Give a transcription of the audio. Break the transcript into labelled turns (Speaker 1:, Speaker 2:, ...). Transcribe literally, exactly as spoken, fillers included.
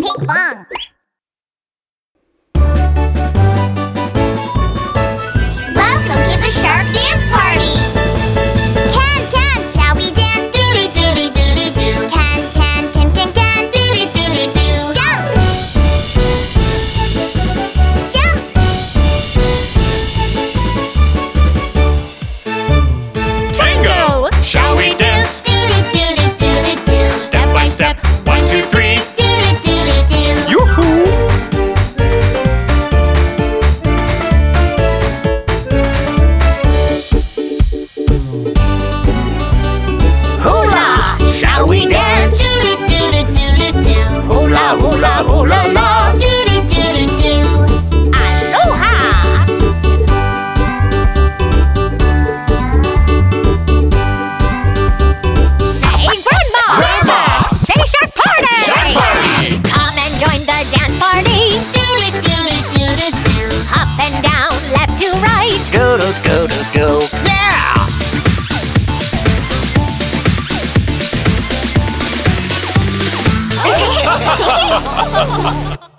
Speaker 1: ping pong. Welcome to the Shark Dance Party. Can, can, shall we dance? Doody, doody, doody, doo. Can, can, can, can, can, doody, doody, doo. Jump! Jump!
Speaker 2: Tango! Shall we dance?
Speaker 1: Doody, doody, doody, doo.
Speaker 2: Step by step, one, two, three.
Speaker 1: Doody, doody, doo.
Speaker 2: Yoo-hoo!
Speaker 3: Hula! Shall we dance?
Speaker 1: Doody, doody, doody, doo.
Speaker 3: Hula, hula, hula, la!
Speaker 1: Doody, doody, doo.
Speaker 3: Aloha! Say grandma!
Speaker 1: Grandma!
Speaker 3: Say shark party!
Speaker 2: Shark party!
Speaker 3: Come and join the dance party!
Speaker 1: Doody, doody, doody, doo.
Speaker 3: Up and down, left to right!
Speaker 4: Go, go, go, go, go.
Speaker 3: Yeah!